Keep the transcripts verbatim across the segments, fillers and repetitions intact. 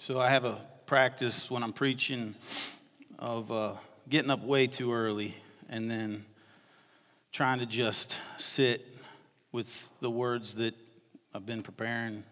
So I have a practice when I'm preaching of uh, getting up way too early and then trying to just sit with the words that I've been preparing.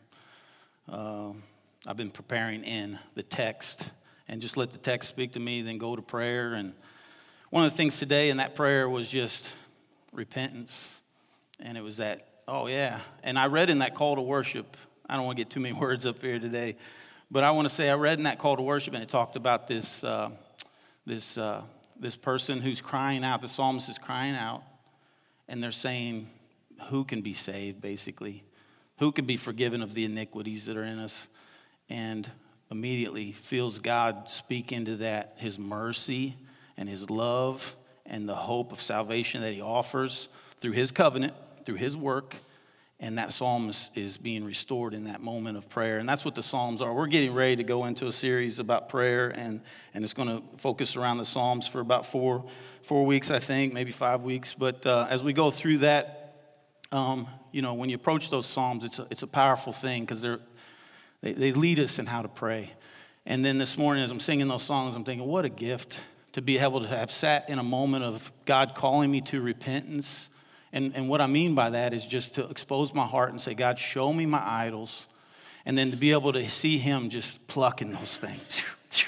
Uh, I've been preparing in the text and just let the text speak to me, then go to prayer. And one of the things today in that prayer was just repentance. And it was that, oh yeah. And I read in that call to worship, I don't want to get too many words up here today, but I want to say I read in that call to worship, and it talked about this uh, this uh, this person who's crying out. The psalmist is crying out, and they're saying, who can be saved, basically? Who can be forgiven of the iniquities that are in us? And immediately feels God speak into that, his mercy and his love and the hope of salvation that he offers through his covenant, through his work. And that psalm is, is being restored in that moment of prayer. And that's what the Psalms are. We're getting ready to go into a series about prayer, and, and it's going to focus around the Psalms for about four four weeks, I think, maybe five weeks. But uh, as we go through that, um, you know, when you approach those Psalms, it's a, it's a powerful thing because they're they, they lead us in how to pray. And then this morning, as I'm singing those songs, I'm thinking, what a gift to be able to have sat in a moment of God calling me to repentance. And, and what I mean by that is just to expose my heart and say, God, show me my idols. And then to be able to see him just plucking those things.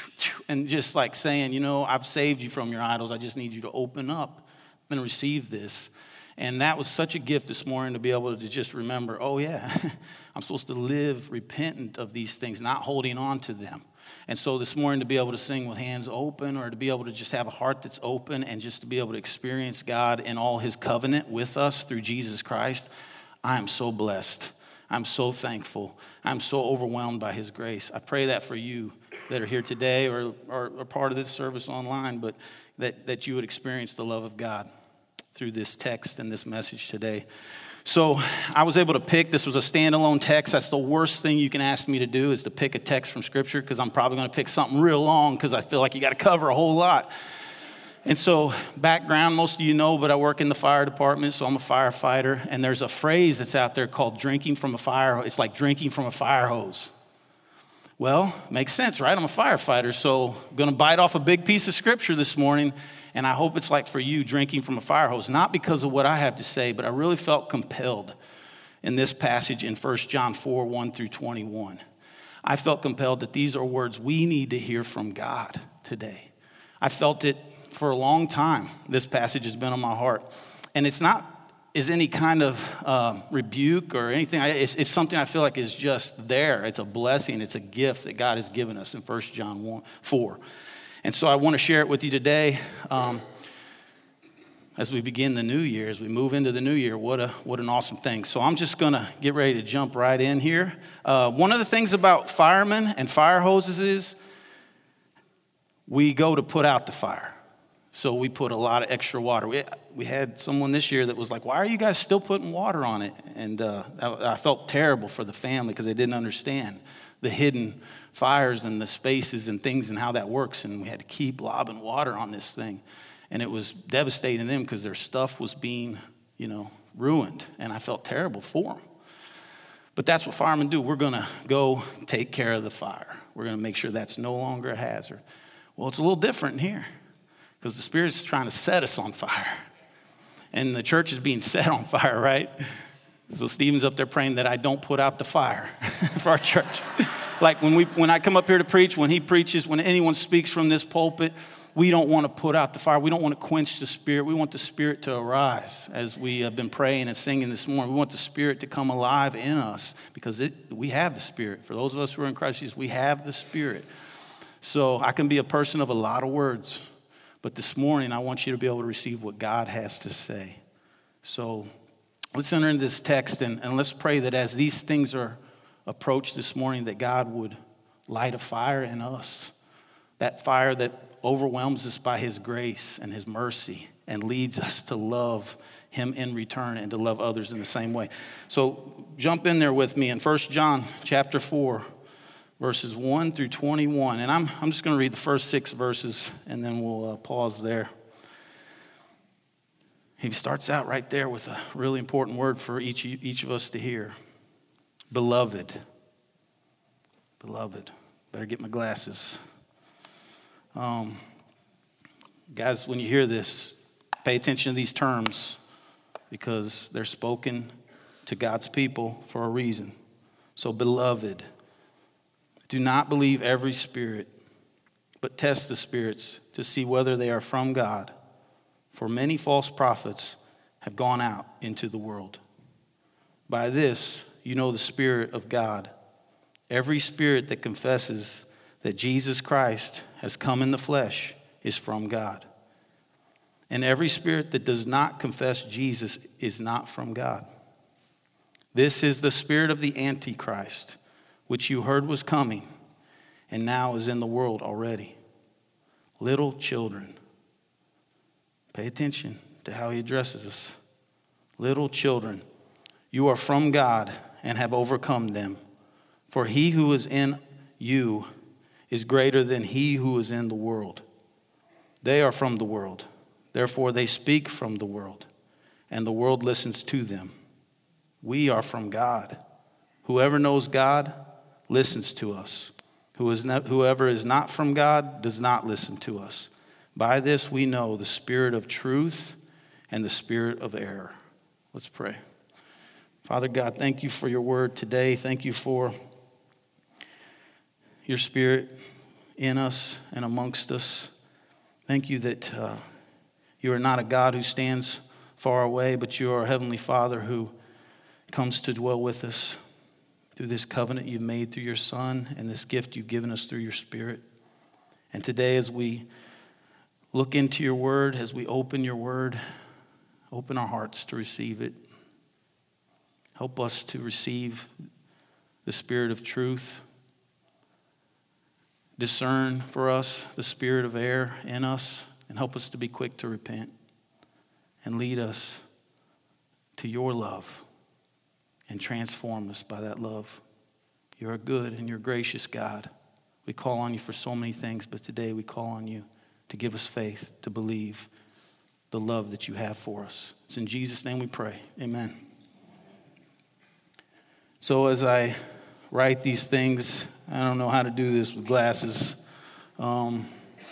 And just like saying, you know, I've saved you from your idols. I just need you to open up and receive this. And that was such a gift this morning to be able to just remember, oh yeah, I'm supposed to live repentant of these things, not holding on to them. And so this morning to be able to sing with hands open, or to be able to just have a heart that's open, and just to be able to experience God in all his covenant with us through Jesus Christ, I am so blessed. I'm so thankful. I'm so overwhelmed by his grace. I pray that for you that are here today or are part of this service online, but that, that you would experience the love of God through this text and this message today. So I was able to pick, this was a standalone text. That's the worst thing you can ask me to do, is to pick a text from Scripture, because I'm probably going to pick something real long because I feel like you got to cover a whole lot. And so background, most of you know, but I work in the fire department, so I'm a firefighter. And there's a phrase that's out there called drinking from a fire hose. It's like drinking from a fire hose. Well, makes sense, right? I'm a firefighter, so I'm going to bite off a big piece of Scripture this morning. And I hope it's like for you, drinking from a fire hose, not because of what I have to say, but I really felt compelled in this passage in First John four, one through twenty-one. I felt compelled that these are words we need to hear from God today. I felt it for a long time. This passage has been on my heart. And it's not is any kind of uh, rebuke or anything. It's, it's something I feel like is just there. It's a blessing. It's a gift that God has given us in First John one, four. And so I want to share it with you today um, as we begin the new year, as we move into the new year. What a what an awesome thing. So I'm just going to get ready to jump right in here. Uh, one of the things about firemen and fire hoses is we go to put out the fire. So we put a lot of extra water. We, we had someone this year that was like, why are you guys still putting water on it? And uh, I, I felt terrible for the family because they didn't understand the hidden fires and the spaces and things and how that works. And we had to keep lobbing water on this thing. And it was devastating to them because their stuff was being, you know, ruined. And I felt terrible for them. But that's what firemen do. We're going to go take care of the fire. We're going to make sure that's no longer a hazard. Well, it's a little different in here because the Spirit's trying to set us on fire. And the church is being set on fire, right? So Stephen's up there praying that I don't put out the fire for our church. Like when we, when I come up here to preach, when he preaches, when anyone speaks from this pulpit, we don't want to put out the fire. We don't want to quench the Spirit. We want the Spirit to arise, as we have been praying and singing this morning. We want the Spirit to come alive in us because it, we have the Spirit. For those of us who are in Christ Jesus, we have the Spirit. So I can be a person of a lot of words, but this morning I want you to be able to receive what God has to say. So let's enter into this text and, and let's pray that as these things are approached this morning, that God would light a fire in us, that fire that overwhelms us by his grace and his mercy and leads us to love him in return and to love others in the same way. So jump in there with me in First John chapter four, verses one through twenty-one. And I'm, I'm just going to read the first six verses and then we'll uh, pause there. He starts out right there with a really important word for each, each of us to hear. Beloved. Beloved. Better get my glasses. Um, guys, when you hear this, pay attention to these terms because they're spoken to God's people for a reason. So, beloved, do not believe every spirit, but test the spirits to see whether they are from God. For many false prophets have gone out into the world. By this, you know the Spirit of God. Every spirit that confesses that Jesus Christ has come in the flesh is from God. And every spirit that does not confess Jesus is not from God. This is the spirit of the Antichrist, which you heard was coming, and now is in the world already. Little children, pay attention to how he addresses us. Little children, you are from God and have overcome them. For he who is in you is greater than he who is in the world. They are from the world. Therefore they speak from the world, and the world listens to them. We are from God. Whoever knows God listens to us. Who is not, whoever is not from God does not listen to us. By this we know the spirit of truth and the spirit of error. Let's pray. Father God, thank you for your word today. Thank you for your spirit in us and amongst us. Thank you that uh, you are not a God who stands far away, but you are a heavenly Father who comes to dwell with us through this covenant you've made through your Son and this gift you've given us through your Spirit. And today as we look into your word, as we open your word, open our hearts to receive it. Help us to receive the spirit of truth. Discern for us the spirit of error in us, and help us to be quick to repent. And lead us to your love and transform us by that love. You're a good and you're a gracious God. We call on you for so many things, but today we call on you to give us faith, to believe the love that you have for us. It's in Jesus' name we pray. Amen. So as I write these things, I don't know how to do this with glasses. Um,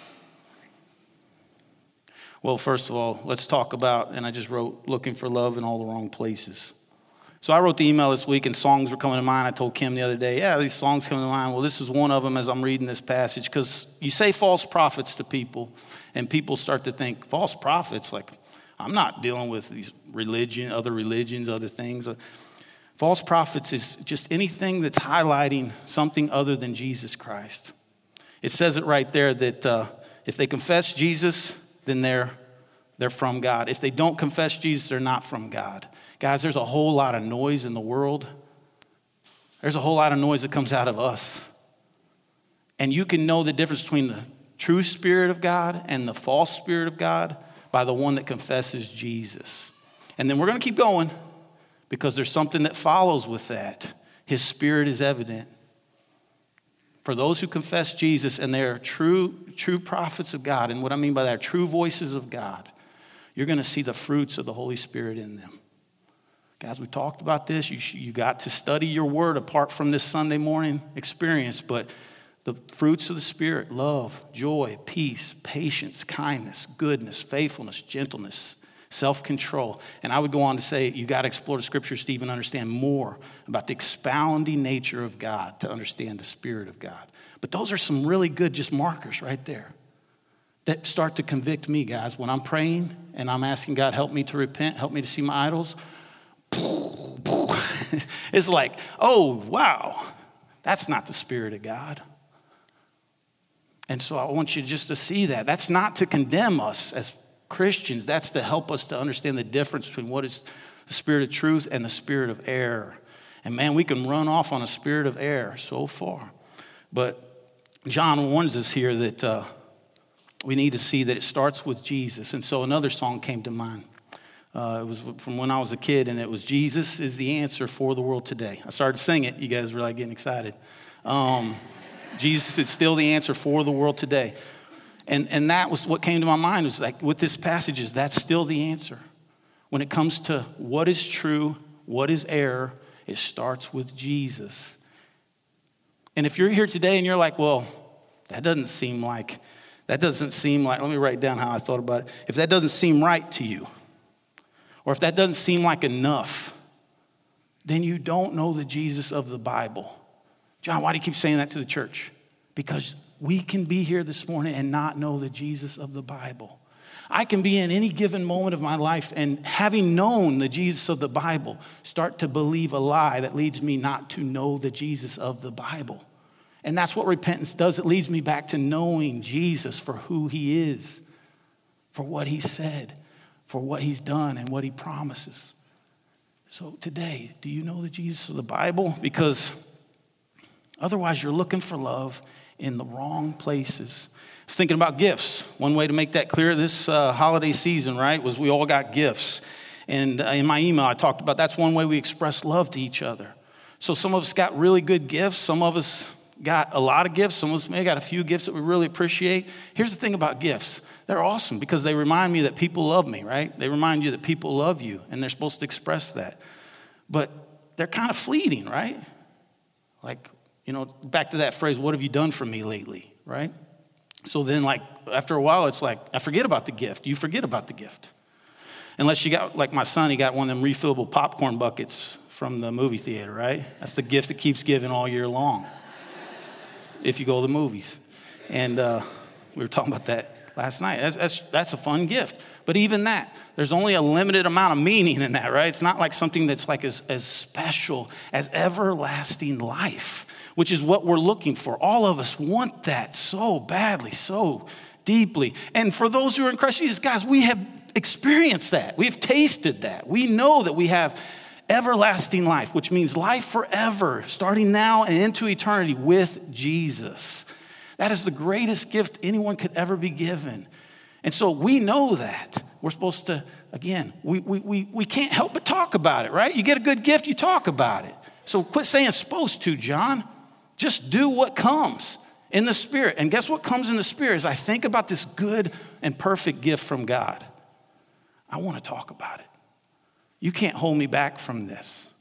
well, first of all, let's talk about, and I just wrote, looking for love in all the wrong places. So I wrote the email this week, and songs were coming to mind. I told Kim the other day, yeah, these songs come to mind. Well, this is one of them as I'm reading this passage, because you say false prophets to people, and people start to think, false prophets? Like, I'm not dealing with these religion, other religions, other things. False prophets is just anything that's highlighting something other than Jesus Christ. It says it right there that uh, if they confess Jesus, then they're, they're from God. If they don't confess Jesus, they're not from God. Guys, there's a whole lot of noise in the world. There's a whole lot of noise that comes out of us. And you can know the difference between the true Spirit of God and the false Spirit of God by the one that confesses Jesus. And then we're going to keep going because there's something that follows with that. His Spirit is evident. For those who confess Jesus and they're true, true prophets of God, and what I mean by that, are true voices of God, you're going to see the fruits of the Holy Spirit in them. Guys, we talked about this. You, you got to study your word apart from this Sunday morning experience. But the fruits of the Spirit, love, joy, peace, patience, kindness, goodness, faithfulness, gentleness, self-control. And I would go on to say you got to explore the scriptures to even understand more about the expounding nature of God, to understand the Spirit of God. But those are some really good just markers right there that start to convict me, guys. When I'm praying and I'm asking God, help me to repent, help me to see my idols, it's like, oh, wow, that's not the Spirit of God. And so I want you just to see that. That's not to condemn us as Christians. That's to help us to understand the difference between what is the spirit of truth and the spirit of error. And man, we can run off on a spirit of error so far. But John warns us here that uh, we need to see that it starts with Jesus. And so another song came to mind. Uh, it was from when I was a kid, and it was Jesus is the answer for the world today. I started singing it. You guys were like getting excited. Um, Jesus is still the answer for the world today. And and that was what came to my mind, was like with this passage is that's still the answer. When it comes to what is true, what is error, it starts with Jesus. And if you're here today and you're like, well, that doesn't seem like, that doesn't seem like, let me write down how I thought about it. If that doesn't seem right to you, or if that doesn't seem like enough, then you don't know the Jesus of the Bible. John, why do you keep saying that to the church? Because we can be here this morning and not know the Jesus of the Bible. I can be in any given moment of my life and having known the Jesus of the Bible, start to believe a lie that leads me not to know the Jesus of the Bible. And that's what repentance does. It leads me back to knowing Jesus for who he is, for what he said, for what he's done and what he promises. So today, do you know the Jesus of the Bible? Because otherwise you're looking for love in the wrong places. I was thinking about gifts. One way to make that clear this uh, holiday season, right, was we all got gifts. And uh, in my email, I talked about that's one way we express love to each other. So some of us got really good gifts. Some of us got a lot of gifts. Some of us may got a few gifts that we really appreciate. Here's the thing about gifts. They're awesome because they remind me that people love me, right? They remind you that people love you, and they're supposed to express that. But they're kind of fleeting, right? Like, you know, back to that phrase, what have you done for me lately, right? So then, like, after a while, it's like, I forget about the gift. You forget about the gift. Unless you got, like my son, he got one of them refillable popcorn buckets from the movie theater, right? That's the gift that keeps giving all year long if you go to the movies. And uh, we were talking about that last night. That's, that's, that's a fun gift. But even that, there's only a limited amount of meaning in that, right? It's not like something that's like as, as special as everlasting life, which is what we're looking for. All of us want that so badly, so deeply. And for those who are in Christ Jesus, guys, we have experienced that. We have tasted that. We know that we have everlasting life, which means life forever, starting now and into eternity with Jesus. That is the greatest gift anyone could ever be given. And so we know that. We're supposed to, again, we, we, we, we can't help but talk about it, right? You get a good gift, you talk about it. So quit saying supposed to, John. Just do what comes in the Spirit. And guess what comes in the Spirit is I think about this good and perfect gift from God. I want to talk about it. You can't hold me back from this.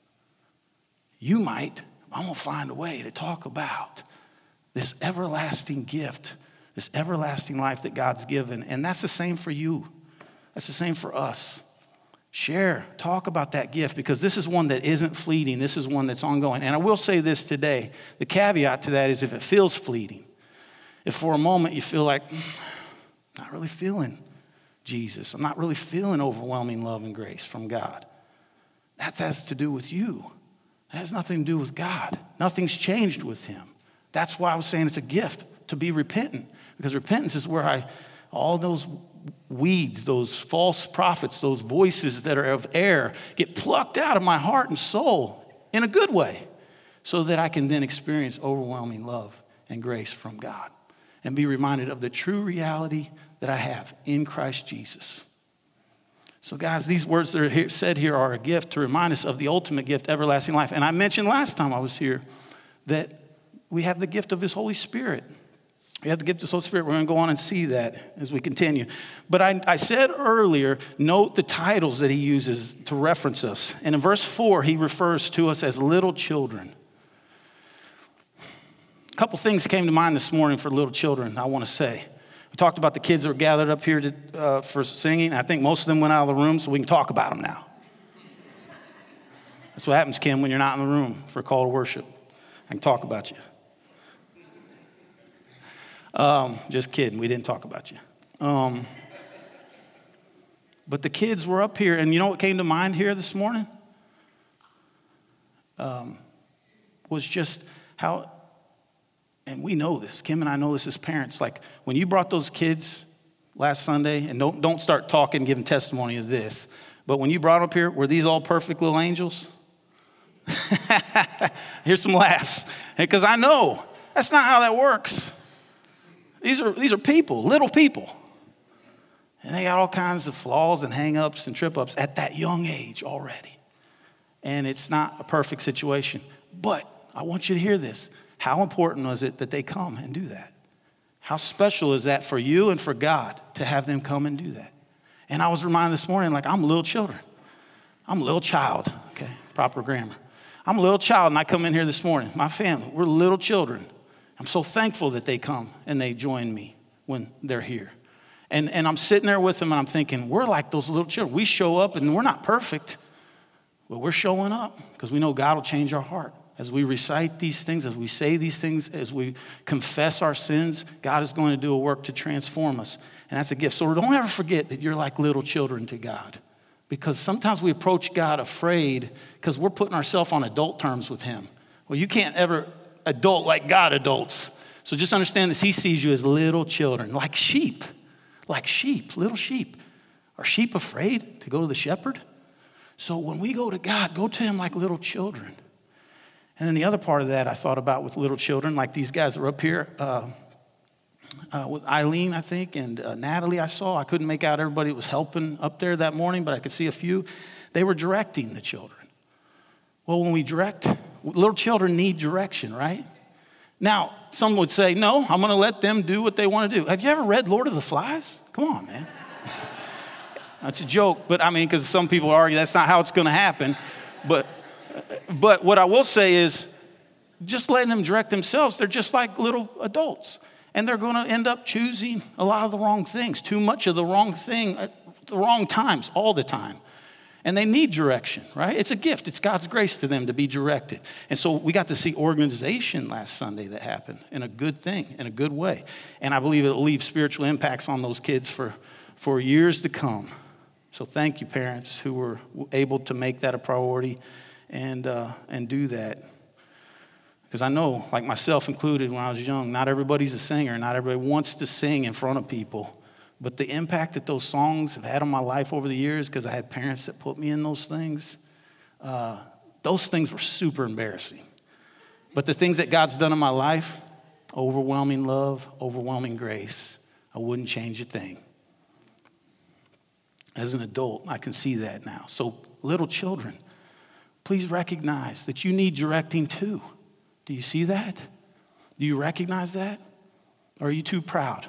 You might. I'm going to find a way to talk about this everlasting gift, this everlasting life that God's given. And that's the same for you. That's the same for us. Share, talk about that gift because this is one that isn't fleeting. This is one that's ongoing. And I will say this today. The caveat to that is if it feels fleeting, if for a moment you feel like, mm, not really feeling Jesus, I'm not really feeling overwhelming love and grace from God, that has to do with you. That has nothing to do with God. Nothing's changed with him. That's why I was saying it's a gift to be repentant, because repentance is where I, all those weeds, those false prophets, those voices that are of error get plucked out of my heart and soul in a good way so that I can then experience overwhelming love and grace from God and be reminded of the true reality that I have in Christ Jesus. So guys, these words that are here, said here are a gift to remind us of the ultimate gift, everlasting life. And I mentioned last time I was here that we have the gift of his Holy Spirit. We have the gift of his Holy Spirit. We're going to go on and see that as we continue. But I, I said earlier, note the titles that he uses to reference us. And in verse four, he refers to us as little children. A couple things came to mind this morning for little children I want to say. We talked about the kids that were gathered up here to, uh, for singing. I think most of them went out of the room, so we can talk about them now. That's what happens, Kim, when you're not in the room for a call to worship. I can talk about you. Um, just kidding. We didn't talk about you. Um, but the kids were up here, and you know what came to mind here this morning? Um, was just how, and we know this, Kim and I know this as parents, like when you brought those kids last Sunday, and don't, don't start talking, giving testimony of this, but when you brought them up here, were these all perfect little angels? Here's some laughs, because I know that's not how that works. These are, these are people, little people. And they got all kinds of flaws and hang-ups and trip-ups at that young age already. And it's not a perfect situation. But I want you to hear this. How important was it that they come and do that? How special is that for you and for God to have them come and do that? And I was reminded this morning, like, I'm little children. I'm a little child, okay, proper grammar. I'm a little child, and I come in here this morning. My family, we're little children. I'm so thankful that they come and they join me when they're here. And, and I'm sitting there with them, and I'm thinking, we're like those little children. We show up, and we're not perfect, but we're showing up because we know God will change our heart. As we recite these things, as we say these things, as we confess our sins, God is going to do a work to transform us. And that's a gift. So don't ever forget that you're like little children to God. Because sometimes we approach God afraid because we're putting ourselves on adult terms with him. Well, you can't ever adult like God adults. So just understand this. He sees you as little children, like sheep. Like sheep, little sheep. Are sheep afraid to go to the shepherd? So when we go to God, go to him like little children. And then the other part of that I thought about with little children, like these guys that were up here, uh, uh, with Eileen, I think, and uh, Natalie I saw. I couldn't make out everybody that was helping up there that morning, but I could see a few. They were directing the children. Well, when we direct, little children need direction, right? Now, some would say, no, I'm going to let them do what they want to do. Have you ever read Lord of the Flies? Come on, man. That's a joke, but I mean, because some people argue that's not how it's going to happen. But But what I will say is just letting them direct themselves. They're just like little adults. And they're going to end up choosing a lot of the wrong things, too much of the wrong thing at the wrong times all the time. And they need direction, right? It's a gift. It's God's grace to them to be directed. And so we got to see organization last Sunday that happened in a good thing, in a good way. And I believe it will leave spiritual impacts on those kids for, for years to come. So thank you, parents, who were able to make that a priority and uh, and do that. Because I know, like myself included when I was young, not everybody's a singer. Not everybody wants to sing in front of people. But the impact that those songs have had on my life over the years, because I had parents that put me in those things, uh, those things were super embarrassing. But the things that God's done in my life, overwhelming love, overwhelming grace, I wouldn't change a thing. As an adult, I can see that now. So little children, please recognize that you need directing too. Do you see that? Do you recognize that? Or are you too proud?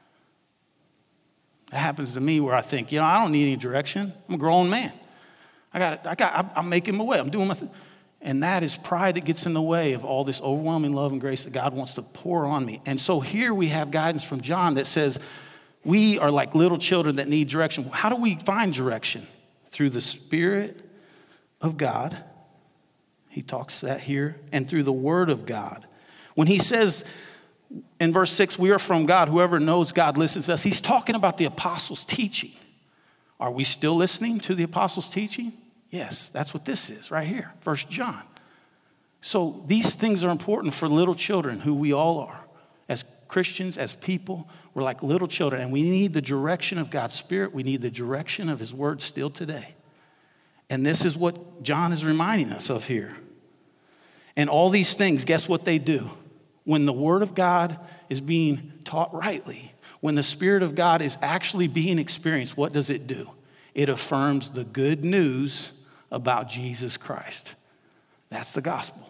It happens to me where I think, you know, I don't need any direction. I'm a grown man. I got, I got, I'm making my way. I'm doing my thing. And that is pride that gets in the way of all this overwhelming love and grace that God wants to pour on me. And so here we have guidance from John that says we are like little children that need direction. How do we find direction? Through the Spirit of God. He talks that here. And through the Word of God. When he says in verse six, we are from God. Whoever knows God listens to us. He's talking about the apostles' teaching. Are we still listening to the apostles' teaching? Yes, that's what this is right here, First John. So these things are important for little children, who we all are. As Christians, as people, we're like little children, and we need the direction of God's Spirit. We need the direction of his Word still today. And this is what John is reminding us of here. And all these things, guess what they do? When the Word of God is being taught rightly, when the Spirit of God is actually being experienced, what does it do? It affirms the good news about Jesus Christ. That's the gospel.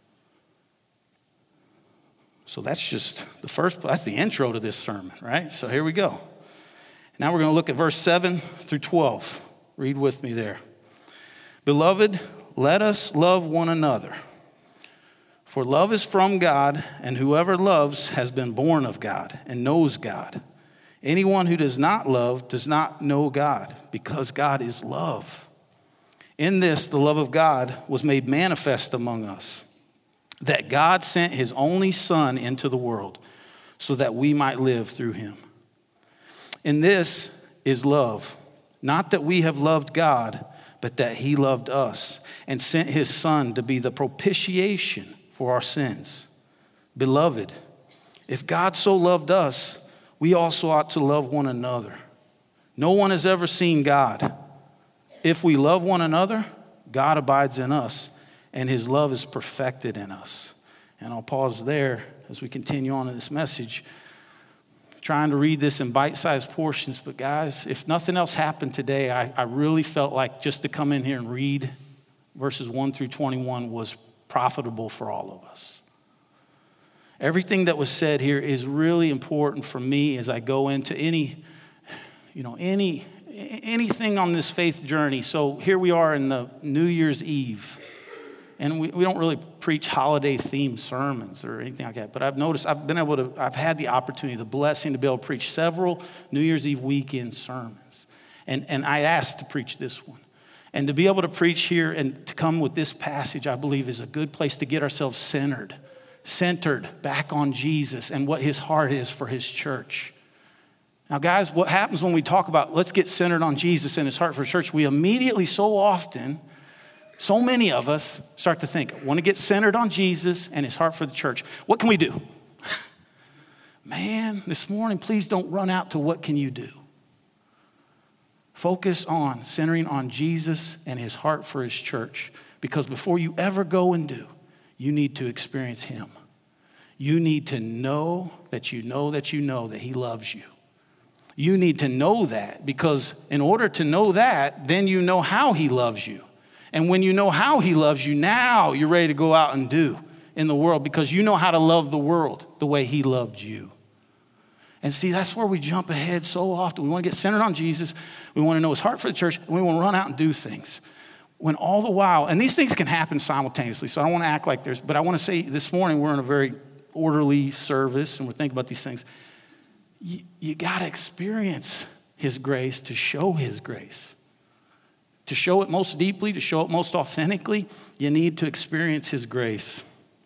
So that's just the first, that's the intro to this sermon, right? So here we go. Now we're going to look at verse seven through twelve. Read with me there. Beloved, let us love one another. For love is from God, and whoever loves has been born of God and knows God. Anyone who does not love does not know God, because God is love. In this, the love of God was made manifest among us, that God sent his only Son into the world so that we might live through him. In this is love, not that we have loved God, but that he loved us and sent his Son to be the propitiation for our sins. Beloved, if God so loved us, we also ought to love one another. No one has ever seen God. If we love one another, God abides in us, and his love is perfected in us. And I'll pause there as we continue on in this message, trying to read this in bite-sized portions. But guys, if nothing else happened today, I, I really felt like just to come in here and read verses one through twenty-one was profitable for all of us. Everything that was said here is really important for me as I go into any, you know, any anything on this faith journey. So here we are in the New Year's Eve. And we, we don't really preach holiday-themed sermons or anything like that. But I've noticed, I've been able to, I've had the opportunity, the blessing to be able to preach several New Year's Eve weekend sermons. And, and I asked to preach this one. And to be able to preach here and to come with this passage, I believe is a good place to get ourselves centered. Centered back on Jesus and what his heart is for his church. Now, guys, what happens when we talk about let's get centered on Jesus and his heart for his church, we immediately so often... So many of us start to think, I want to get centered on Jesus and his heart for the church. What can we do? Man, this morning, please don't run out to what can you do. Focus on centering on Jesus and his heart for his church. Because before you ever go and do, you need to experience him. You need to know that you know that you know that he loves you. You need to know that because in order to know that, then you know how he loves you. And when you know how he loves you, now you're ready to go out and do in the world because you know how to love the world the way he loved you. And see, that's where we jump ahead so often. We want to get centered on Jesus. We want to know his heart for the church. And we want to run out and do things. When all the while, and these things can happen simultaneously, so I don't want to act like there's, but I want to say this morning we're in a very orderly service and we're thinking about these things. You, you got to experience his grace to show his grace. To show it most deeply, to show it most authentically, you need to experience his grace.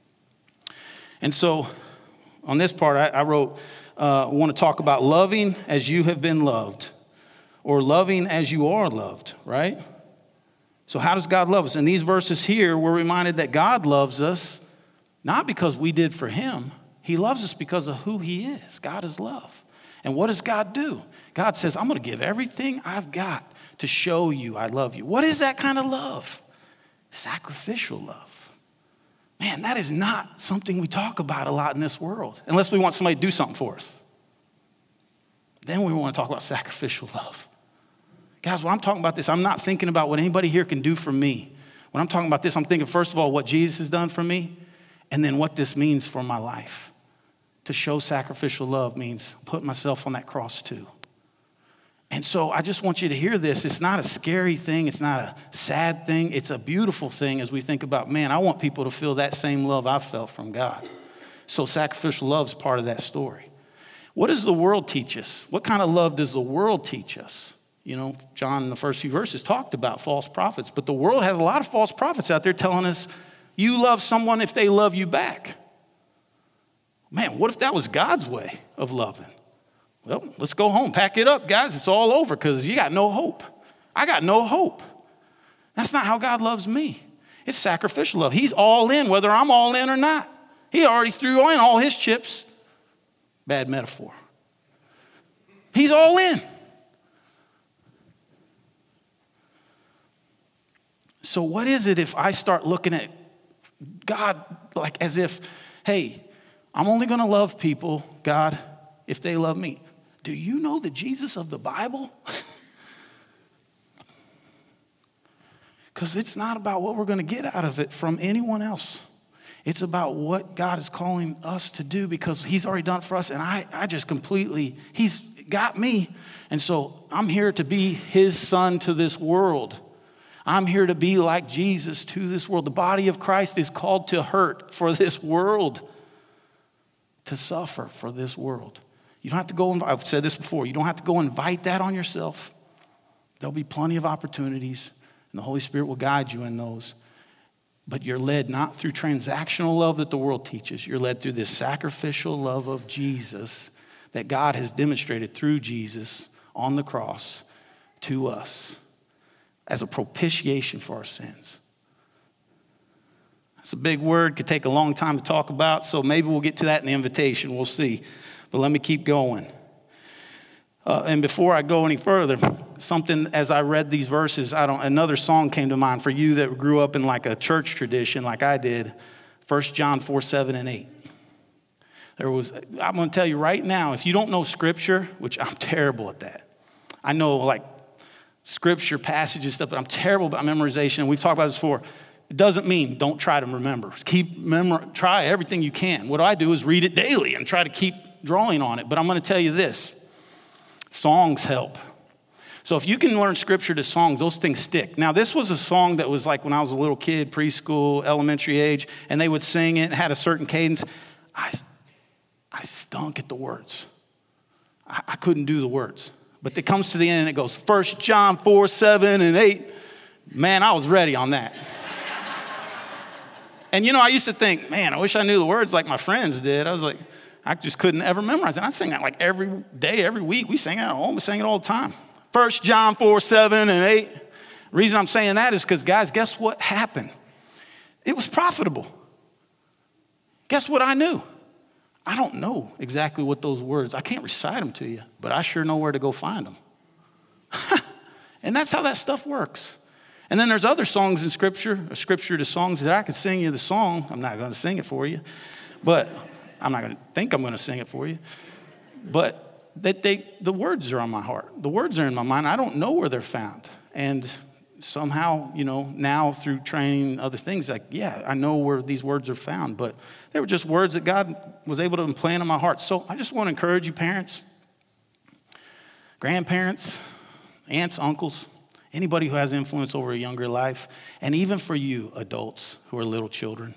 And so on this part, I, I wrote, uh, I want to talk about loving as you have been loved or loving as you are loved, right? So how does God love us? In these verses here, we're reminded that God loves us not because we did for him. He loves us because of who he is. God is love. And what does God do? God says, I'm going to give everything I've got to show you I love you. What is that kind of love? Sacrificial love. Man, that is not something we talk about a lot in this world, unless we want somebody to do something for us. Then we want to talk about sacrificial love. Guys, when I'm talking about this, I'm not thinking about what anybody here can do for me. When I'm talking about this, I'm thinking, first of all, what Jesus has done for me, and then what this means for my life. To show sacrificial love means put myself on that cross too. And so I just want you to hear this. It's not a scary thing. It's not a sad thing. It's a beautiful thing as we think about, man, I want people to feel that same love I've felt from God. So sacrificial love is part of that story. What does the world teach us? What kind of love does the world teach us? You know, John in the first few verses talked about false prophets, but the world has a lot of false prophets out there telling us you love someone if they love you back. Man, what if that was God's way of loving? Well, let's go home. Pack it up, guys. It's all over because you got no hope. I got no hope. That's not how God loves me. It's sacrificial love. He's all in, whether I'm all in or not. He already threw in all his chips. Bad metaphor. He's all in. So what is it if I start looking at God like as if, hey, I'm only going to love people, God, if they love me. Do you know the Jesus of the Bible? Because it's not about what we're going to get out of it from anyone else. It's about what God is calling us to do because he's already done it for us. And I, I just completely, he's got me. And so I'm here to be his son to this world. I'm here to be like Jesus to this world. The body of Christ is called to hurt for this world, to suffer for this world. You don't have to go, and I've said this before, you don't have to go invite that on yourself. There'll be plenty of opportunities, and the Holy Spirit will guide you in those. But you're led not through transactional love that the world teaches. You're led through this sacrificial love of Jesus that God has demonstrated through Jesus on the cross to us as a propitiation for our sins. That's a big word, could take a long time to talk about, so maybe we'll get to that in the invitation, we'll see. But let me keep going. Uh, and before I go any further, something as I read these verses, I don't. Another song came to mind for you that grew up in like a church tradition like I did, First John four, seven, and eight. There was, I'm going to tell you right now, if you don't know Scripture, which I'm terrible at that. I know like Scripture passages stuff, but I'm terrible about memorization. And we've talked about this before. It doesn't mean don't try to remember. Keep memor- try everything you can. What I do is read it daily and try to keep drawing on it. But I'm going to tell you this. Songs help. So if you can learn scripture to songs, those things stick. Now, this was a song that was like when I was a little kid, preschool, elementary age, and they would sing it, had a certain cadence. I, I stunk at the words. I, I couldn't do the words. But it comes to the end and it goes, First John four, seven, and eight. Man, I was ready on that. And you know, I used to think, man, I wish I knew the words like my friends did. I was like, I just couldn't ever memorize it. I sing that like every day, every week. We sing it at home. We sing it all the time. First John four, seven, and eight. The reason I'm saying that is because, guys, guess what happened? It was profitable. Guess what I knew? I don't know exactly what those words, I can't recite them to you, but I sure know where to go find them. And that's how that stuff works. And then there's other songs in Scripture, or Scripture to songs, that I could sing you the song. I'm not going to sing it for you, but I'm not going to think I'm going to sing it for you. But that they, the words are on my heart. The words are in my mind. I don't know where they're found. And somehow, you know, now through training and other things, like, yeah, I know where these words are found. But they were just words that God was able to implant in my heart. So I just want to encourage you, parents, grandparents, aunts, uncles, anybody who has influence over a younger life, and even for you, adults who are little children,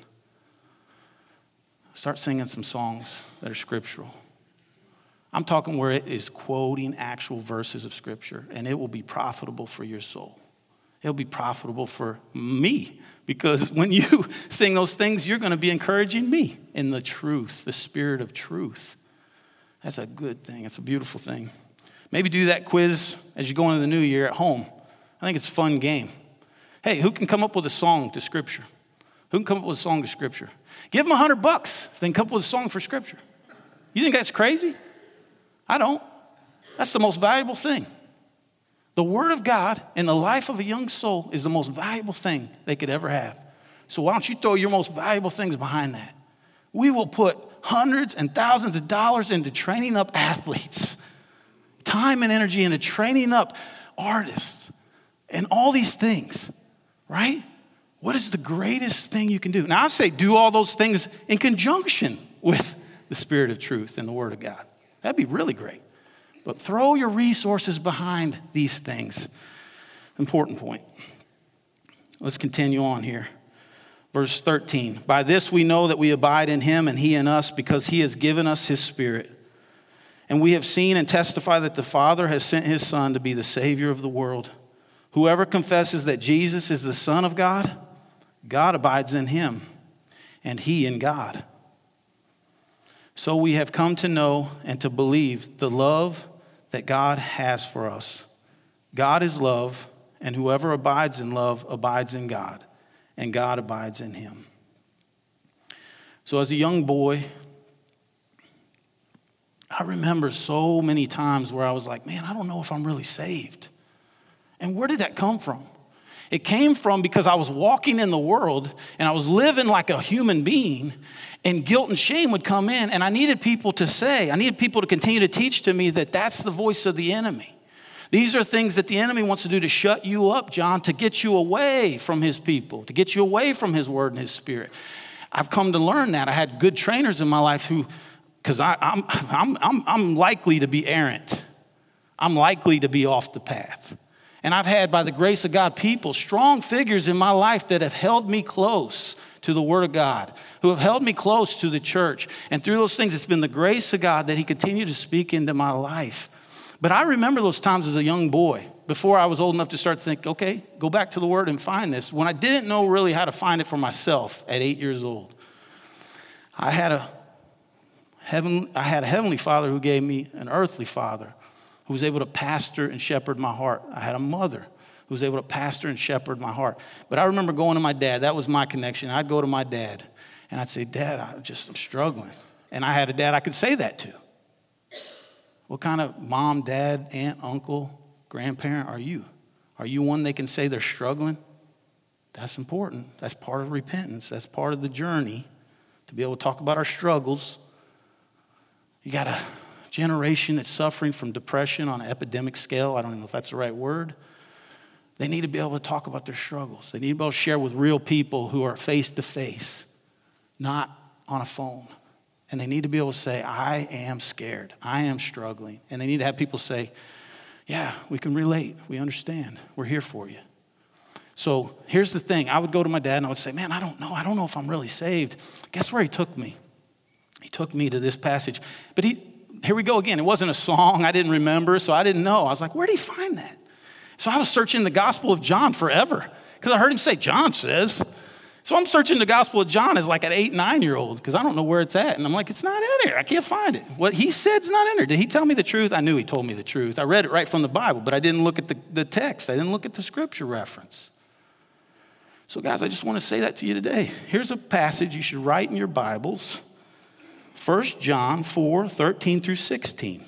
start singing some songs that are scriptural. I'm talking where it is quoting actual verses of Scripture, and it will be profitable for your soul. It'll be profitable for me, because when you sing those things, you're going to be encouraging me in the truth, the spirit of truth. That's a good thing. It's a beautiful thing. Maybe do that quiz as you go into the new year at home. I think it's a fun game. Hey, who can come up with a song to Scripture? Who can come up with a song to Scripture? Give them a hundred bucks if they can come up with a song for Scripture. You think that's crazy? I don't. That's the most valuable thing. The Word of God in the life of a young soul is the most valuable thing they could ever have. So why don't you throw your most valuable things behind that? We will put hundreds and thousands of dollars into training up athletes, time and energy into training up artists, and all these things, right? What is the greatest thing you can do? Now, I say do all those things in conjunction with the Spirit of truth and the Word of God. That'd be really great. But throw your resources behind these things. Important point. Let's continue on here. Verse thirteen. By this we know that we abide in him and he in us, because he has given us his Spirit. And we have seen and testify that the Father has sent his Son to be the Savior of the world. Whoever confesses that Jesus is the Son of God, God abides in him, and he in God. So we have come to know and to believe the love that God has for us. God is love, and whoever abides in love abides in God, and God abides in him. So as a young boy, I remember so many times where I was like, man, I don't know if I'm really saved. And where did that come from? It came from because I was walking in the world and I was living like a human being, and guilt and shame would come in, and I needed people to say, I needed people to continue to teach to me that that's the voice of the enemy. These are things that the enemy wants to do to shut you up, John, to get you away from his people, to get you away from his word and his Spirit. I've come to learn that. I had good trainers in my life who, because I'm, I'm, I'm, I'm likely to be errant. I'm likely to be off the path. And I've had, by the grace of God, people, strong figures in my life that have held me close to the Word of God, who have held me close to the church. And through those things, it's been the grace of God that he continued to speak into my life. But I remember those times as a young boy, before I was old enough to start to think, okay, go back to the Word and find this, when I didn't know really how to find it for myself at eight years old. I had a heaven, I had a heavenly Father who gave me an earthly father who was able to pastor and shepherd my heart. I had a mother who was able to pastor and shepherd my heart. But I remember going to my dad. That was my connection. I'd go to my dad, and I'd say, Dad, I just, I'm struggling. And I had a dad I could say that to. What kind of mom, dad, aunt, uncle, grandparent are you? Are you one they can say they're struggling? That's important. That's part of repentance. That's part of the journey, to be able to talk about our struggles. You got a generation that's suffering from depression on an epidemic scale. I don't even know if that's the right word. They need to be able to talk about their struggles. They need to be able to share with real people who are face to face, not on a phone. And they need to be able to say, I am scared. I am struggling. And they need to have people say, Yeah, we can relate. We understand. We're here for you. So here's the thing. I would go to my dad and I would say, man, I don't know. I don't know if I'm really saved. Guess where he took me? He took me to this passage. But he, here we go again. It wasn't a song. I didn't remember, so I didn't know. I was like, where did he find that? So I was searching the Gospel of John forever because I heard him say, John says. So I'm searching the Gospel of John as like an eight, nine-year-old because I don't know where it's at. And I'm like, it's not in here. I can't find it. What he said is not in there. Did he tell me the truth? I knew he told me the truth. I read it right from the Bible, but I didn't look at the, the text. I didn't look at the scripture reference. So guys, I just want to say that to you today. Here's a passage you should write in your Bibles. First John four, thirteen through sixteen.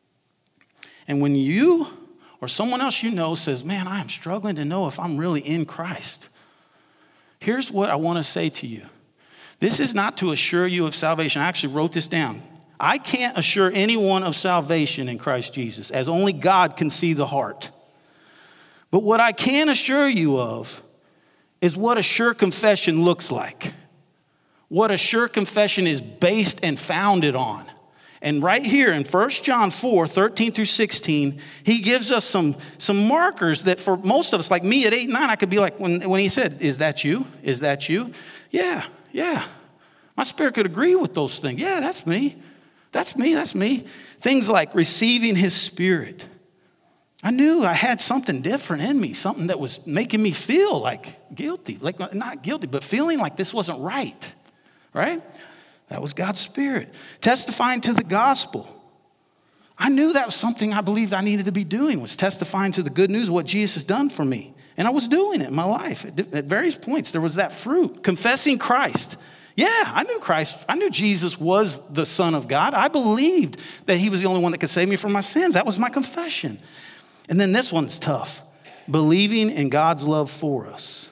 And when you or someone else you know says, man, I am struggling to know if I'm really in Christ, here's what I want to say to you. This is not to assure you of salvation. I actually wrote this down. I can't assure anyone of salvation in Christ Jesus, as only God can see the heart. But what I can assure you of is what a sure confession looks like. What a sure confession is based and founded on. And right here in First John four, thirteen through sixteen, he gives us some, some markers that for most of us, like me at eight, nine, I could be like, when, when he said, is that you? Is that you? Yeah, yeah. My spirit could agree with those things. Yeah, that's me. That's me, that's me. Things like receiving his spirit. I knew I had something different in me, something that was making me feel like guilty, like not guilty, but feeling like this wasn't right, right? That was God's Spirit. Testifying to the gospel. I knew that was something I believed I needed to be doing, was testifying to the good news of what Jesus has done for me. And I was doing it in my life. At, at various points, there was that fruit. Confessing Christ. Yeah, I knew Christ. I knew Jesus was the Son of God. I believed that he was the only one that could save me from my sins. That was my confession. And then this one's tough. Believing in God's love for us.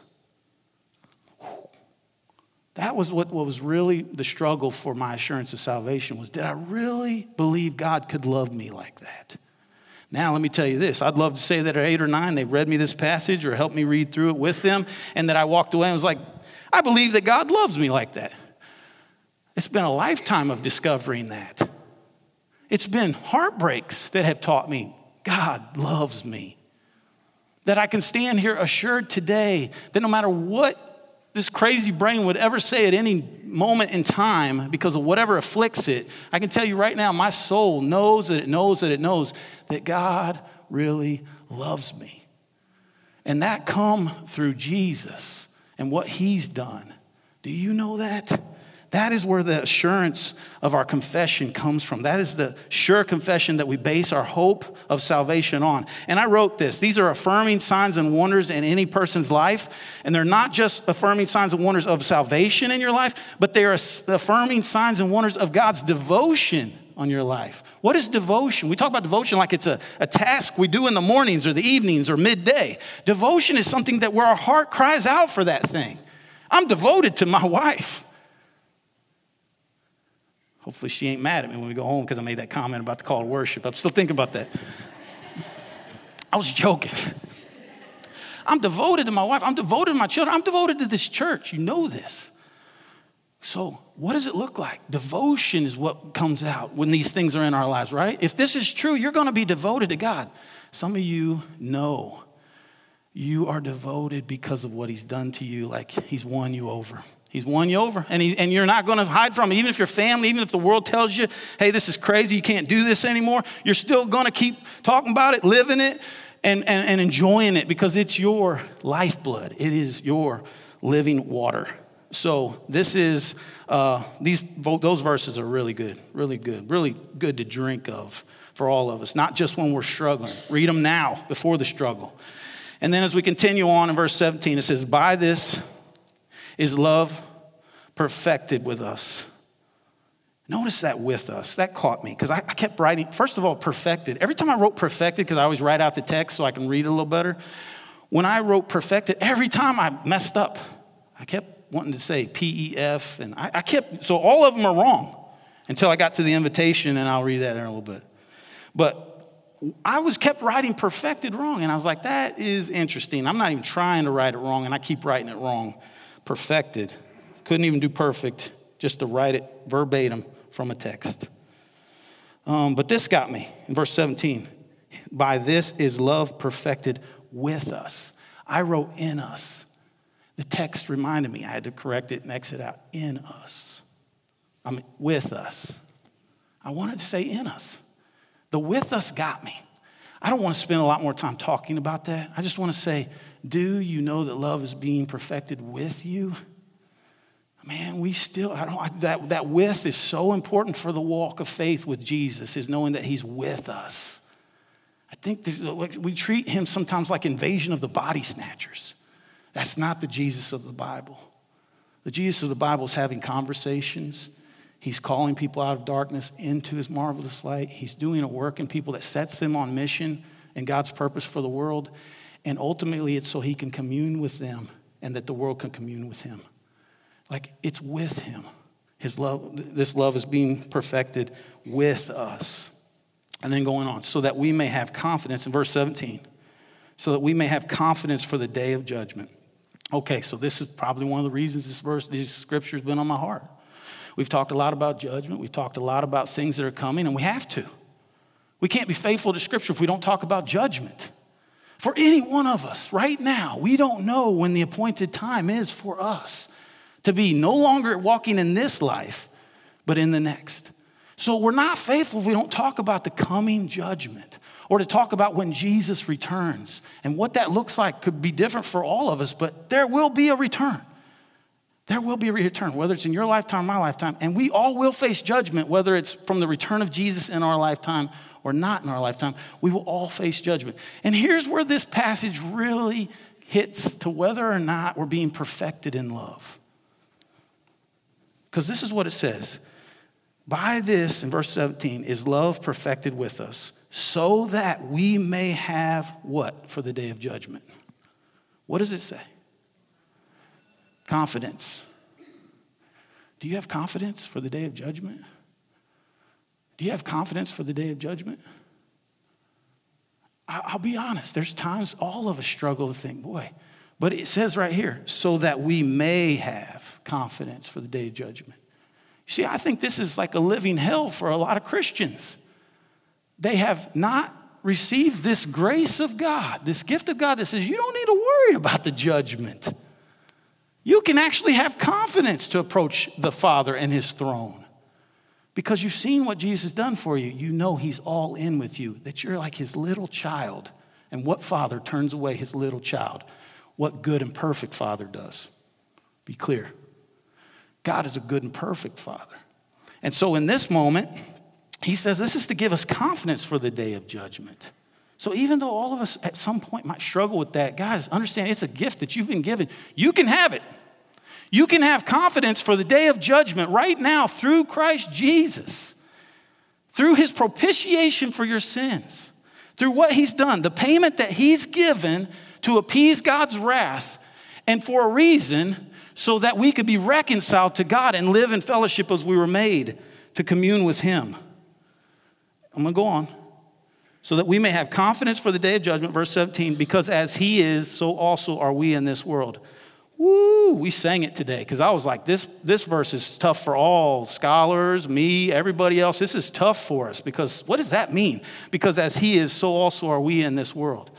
That was what, what was really the struggle for my assurance of salvation was, did I really believe God could love me like that? Now, let me tell you this. I'd love to say that at eight or nine, they read me this passage or helped me read through it with them, and that I walked away and was like, I believe that God loves me like that. It's been a lifetime of discovering that. It's been heartbreaks that have taught me God loves me. That I can stand here assured today that no matter what this crazy brain would ever say at any moment in time because of whatever afflicts it, I can tell you right now, my soul knows that it knows that it knows that God really loves me. And that come through Jesus and what he's done. Do you know that? That is where the assurance of our confession comes from. That is the sure confession that we base our hope of salvation on. And I wrote this. These are affirming signs and wonders in any person's life. And they're not just affirming signs and wonders of salvation in your life, but they are affirming signs and wonders of God's devotion on your life. What is devotion? We talk about devotion like it's a, a task we do in the mornings or the evenings or midday. Devotion is something that where our heart cries out for that thing. I'm devoted to my wife. Hopefully she ain't mad at me when we go home because I made that comment about the call to worship. I'm still thinking about that. I was joking. I'm devoted to my wife. I'm devoted to my children. I'm devoted to this church. You know this. So what does it look like? Devotion is what comes out when these things are in our lives, right? If this is true, you're going to be devoted to God. Some of you know you are devoted because of what he's done to you, like he's won you over. He's won you over, and, he, and you're not going to hide from it. Even if your family, even if the world tells you, hey, this is crazy, you can't do this anymore, you're still going to keep talking about it, living it, and, and, and enjoying it because it's your lifeblood. It is your living water. So this is, uh, these those verses are really good, really good, really good to drink of for all of us, not just when we're struggling. Read them now, before the struggle. And then as we continue on in verse seventeen, it says, by this is love perfected with us. Notice that with us. That caught me because I, I kept writing. First of all, perfected. Every time I wrote perfected, because I always write out the text so I can read it a little better. When I wrote perfected, every time I messed up, I kept wanting to say P E F. And I, I kept, so all of them are wrong until I got to the invitation, and I'll read that in a little bit. But I was kept writing perfected wrong. And I was like, that is interesting. I'm not even trying to write it wrong, and I keep writing it wrong. Perfected. Couldn't even do perfect, just to write it verbatim from a text. Um, but this got me in verse seventeen. By this is love perfected with us. I wrote in us. The text reminded me. I had to correct it and exit out. In us. I mean, with us. I wanted to say in us. The with us got me. I don't want to spend a lot more time talking about that. I just want to say, do you know that love is being perfected with you? Man, we still, I don't, that, that with is so important for the walk of faith with Jesus, is knowing that he's with us. I think we treat him sometimes like invasion of the body snatchers. That's not the Jesus of the Bible. The Jesus of the Bible is having conversations. He's calling people out of darkness into his marvelous light. He's doing a work in people that sets them on mission and God's purpose for the world. And ultimately, it's so he can commune with them and that the world can commune with him. Like, it's with him. His love, this love is being perfected with us. And then going on, so that we may have confidence, in verse seventeen, so that we may have confidence for the day of judgment. Okay, so this is probably one of the reasons this verse, this scripture has been on my heart. We've talked a lot about judgment. We've talked a lot about things that are coming, and we have to. We can't be faithful to scripture if we don't talk about judgment. For any one of us right now, we don't know when the appointed time is for us to be no longer walking in this life, but in the next. So we're not faithful if we don't talk about the coming judgment or to talk about when Jesus returns. And what that looks like could be different for all of us, but there will be a return. There will be a return, whether it's in your lifetime or my lifetime. And we all will face judgment, whether it's from the return of Jesus in our lifetime or not in our lifetime. We will all face judgment. And here's where this passage really hits to whether or not we're being perfected in love. Because this is what it says. By this, in verse seventeen, is love perfected with us, so that we may have what for the day of judgment? What does it say? Confidence. Do you have confidence for the day of judgment? Do you have confidence for the day of judgment? I'll be honest, there's times all of us struggle to think, boy, but it says right here, so that we may have confidence for the day of judgment. You see, I think this is like a living hell for a lot of Christians. They have not received this grace of God, this gift of God that says you don't need to worry about the judgment. You can actually have confidence to approach the Father and his throne. Because you've seen what Jesus has done for you. You know he's all in with you, that you're like his little child. And what father turns away his little child? What good and perfect father does? Be clear. God is a good and perfect father. And so in this moment, he says this is to give us confidence for the day of judgment. So even though all of us at some point might struggle with that, guys, understand it's a gift that you've been given. You can have it. You can have confidence for the day of judgment right now through Christ Jesus, through his propitiation for your sins, through what he's done, the payment that he's given to appease God's wrath, and for a reason so that we could be reconciled to God and live in fellowship as we were made to commune with him. I'm going to go on. So that we may have confidence for the day of judgment, verse seventeen, because as he is, so also are we in this world. Woo, we sang it today because I was like, this, this verse is tough for all scholars, me, everybody else. This is tough for us because what does that mean? Because as he is, so also are we in this world.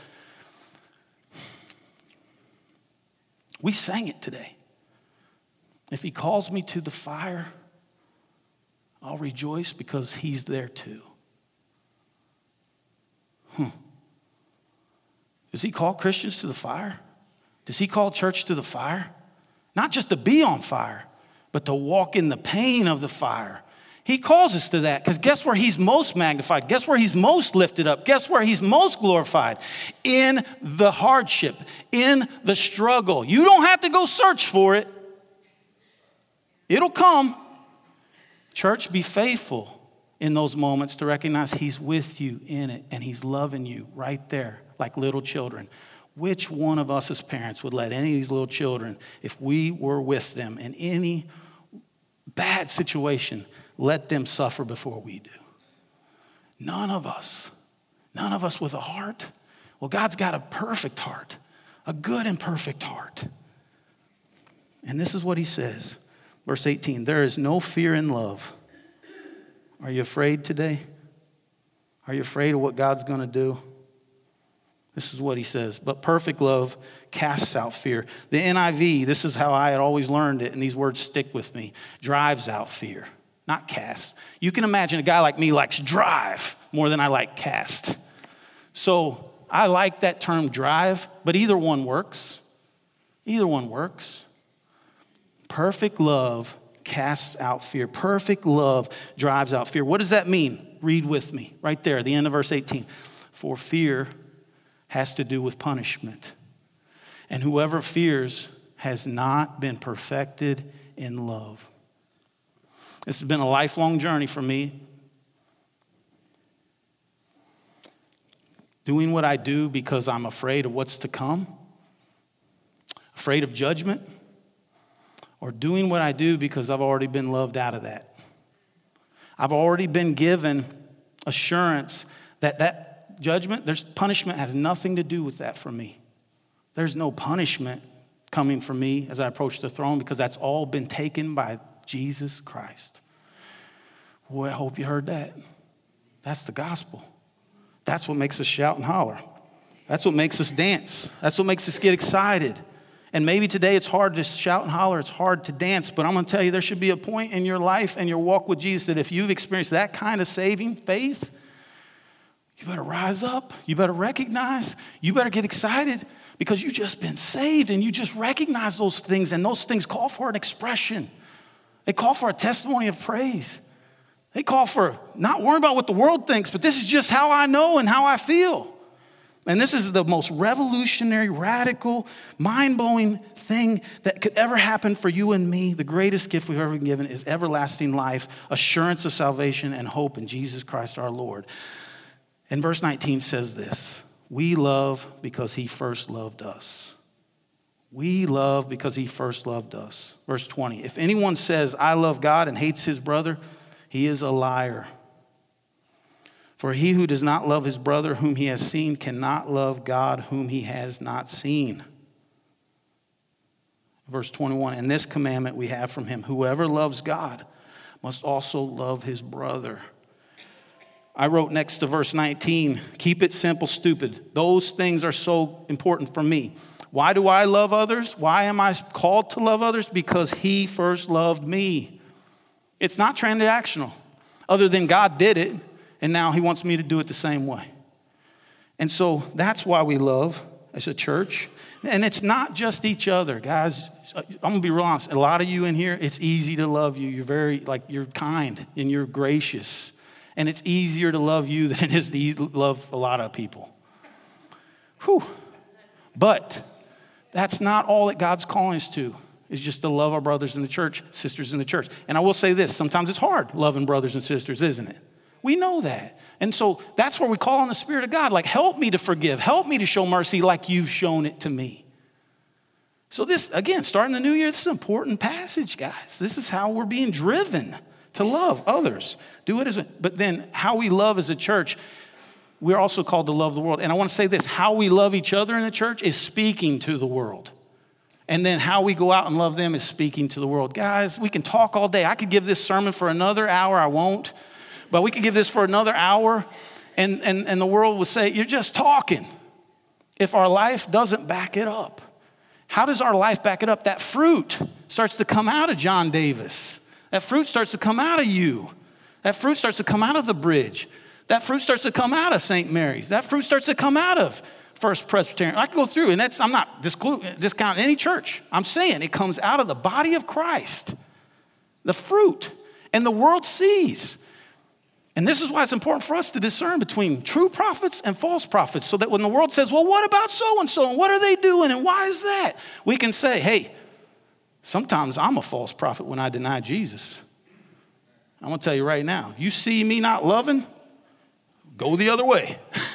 We sang it today. If he calls me to the fire, I'll rejoice because he's there too. Hmm. Does he call Christians to the fire? Does he call church to the fire? Not just to be on fire, but to walk in the pain of the fire. He calls us to that because guess where he's most magnified? Guess where he's most lifted up? Guess where he's most glorified? In the hardship, in the struggle. You don't have to go search for it. It'll come. Church, be faithful in those moments to recognize he's with you in it and he's loving you right there like little children. Which one of us as parents would let any of these little children, if we were with them in any bad situation, let them suffer before we do? None of us. None of us with a heart. Well, God's got a perfect heart, a good and perfect heart. And this is what he says. Verse eighteen, there is no fear in love. Are you afraid today? Are you afraid of what God's going to do? This is what he says. But perfect love casts out fear. The N I V, this is how I had always learned it, and these words stick with me, drives out fear, not cast. You can imagine a guy like me likes drive more than I like cast. So I like that term drive, but either one works. Either one works. Perfect love casts out fear. Perfect love drives out fear. What does that mean? Read with me right there, the end of verse eighteen. For fear has to do with punishment. And whoever fears has not been perfected in love. This has been a lifelong journey for me. Doing what I do because I'm afraid of what's to come, afraid of judgment, or doing what I do because I've already been loved out of that. I've already been given assurance that that judgment, there's punishment has nothing to do with that for me. There's no punishment coming for me as I approach the throne because that's all been taken by Jesus Christ. Boy, I hope you heard that. That's the gospel. That's what makes us shout and holler. That's what makes us dance. That's what makes us get excited. And maybe today it's hard to shout and holler, it's hard to dance, but I'm going to tell you there should be a point in your life and your walk with Jesus that if you've experienced that kind of saving faith, you better rise up. You better recognize. You better get excited because you've just been saved and you just recognize those things, and those things call for an expression. They call for a testimony of praise. They call for not worrying about what the world thinks, but this is just how I know and how I feel. And this is the most revolutionary, radical, mind-blowing thing that could ever happen for you and me. The greatest gift we've ever been given is everlasting life, assurance of salvation, and hope in Jesus Christ our Lord. And verse nineteen says this, we love because he first loved us. We love because he first loved us. Verse twenty, if anyone says, I love God and hates his brother, he is a liar. For he who does not love his brother whom he has seen cannot love God whom he has not seen. Verse twenty-one, and this commandment we have from him, whoever loves God must also love his brother. I wrote next to verse nineteen, keep it simple, stupid. Those things are so important for me. Why do I love others? Why am I called to love others? Because he first loved me. It's not transactional, other than God did it, and now he wants me to do it the same way. And so that's why we love as a church. And it's not just each other, guys. I'm going to be real honest. A lot of you in here, it's easy to love you. You're very, like, you're kind and you're gracious. And it's easier to love you than it is to love a lot of people. Whew. But that's not all that God's calling us to, is just to love our brothers in the church, sisters in the church. And I will say this, sometimes it's hard loving brothers and sisters, isn't it? We know that. And so that's where we call on the Spirit of God, like, help me to forgive, help me to show mercy like you've shown it to me. So this, again, starting the new year, this is an important passage, guys. This is how we're being driven to love others. Do it as a, but then how we love as a church, we're also called to love the world. And I want to say this, how we love each other in the church is speaking to the world. And then how we go out and love them is speaking to the world. Guys, we can talk all day. I could give this sermon for another hour. I won't. But we could give this for another hour. And, and, and the world will say, you're just talking. If our life doesn't back it up. How does our life back it up? That fruit starts to come out of John Davis. That fruit starts to come out of you. That fruit starts to come out of the Bridge. That fruit starts to come out of Saint Mary's. That fruit starts to come out of First Presbyterian. I can go through, and that's I'm not discounting any church. I'm saying it comes out of the body of Christ. The fruit. And the world sees. And this is why it's important for us to discern between true prophets and false prophets, so that when the world says, well, what about so-and-so, and what are they doing, and why is that? We can say, hey, sometimes I'm a false prophet when I deny Jesus. I'm going to tell you right now, if you see me not loving, go the other way.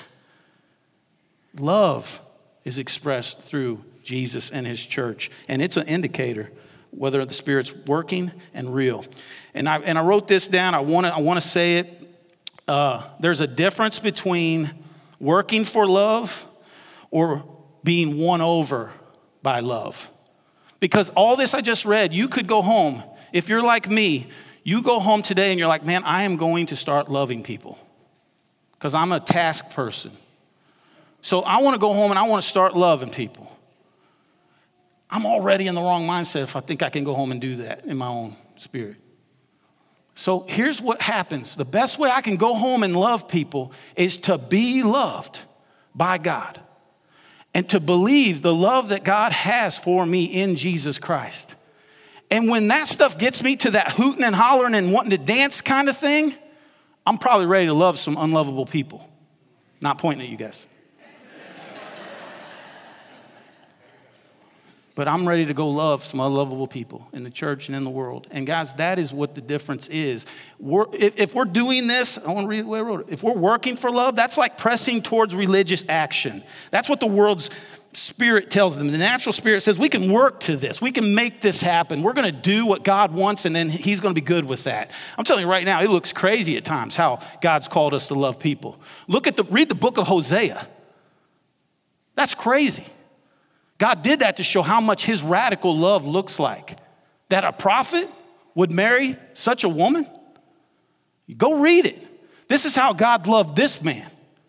Love is expressed through Jesus and his church, and it's an indicator whether the Spirit's working and real. And I and I wrote this down. I want to I want to say it. Uh, there's a difference between working for love or being won over by love. Because all this I just read, you could go home. If you're like me, you go home today and you're like, man, I am going to start loving people. because I'm a task person. So I want to go home and I want to start loving people. I'm already in the wrong mindset if I think I can go home and do that in my own spirit. So here's what happens. The best way I can go home and love people is to be loved by God and to believe the love that God has for me in Jesus Christ. And when that stuff gets me to that hooting and hollering and wanting to dance kind of thing, I'm probably ready to love some unlovable people. Not pointing at you guys. But I'm ready to go love some unlovable people in the church and in the world. And guys, that is what the difference is. We're, if, if we're doing this, I want to read the way I wrote it. If we're working for love, that's like pressing towards religious action. That's what the world's spirit tells them. The natural spirit says we can work to this. We can make this happen. We're going to do what God wants, and then he's going to be good with that. I'm telling you right now, it looks crazy at times how God's called us to love people. Look at the, read the book of Hosea. That's crazy. God did that to show how much his radical love looks like. That a prophet would marry such a woman? Go read it. This is how God loved this man.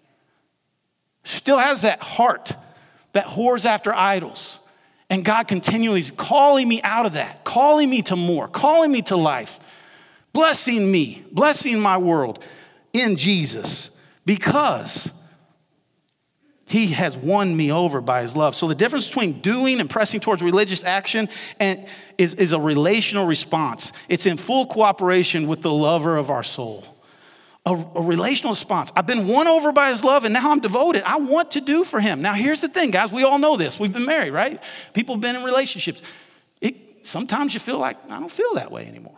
Still has that heart that whores after idols. And God continually is calling me out of that, calling me to more, calling me to life, blessing me, blessing my world in Jesus because he has won me over by his love. So the difference between doing and pressing towards religious action and is, is a relational response. It's in full cooperation with the lover of our soul. A, a relational response. I've been won over by his love and now I'm devoted. I want to do for him. Now here's the thing, guys. We all know this. We've been married, right? People have been in relationships. It, sometimes you feel like, I don't feel that way anymore.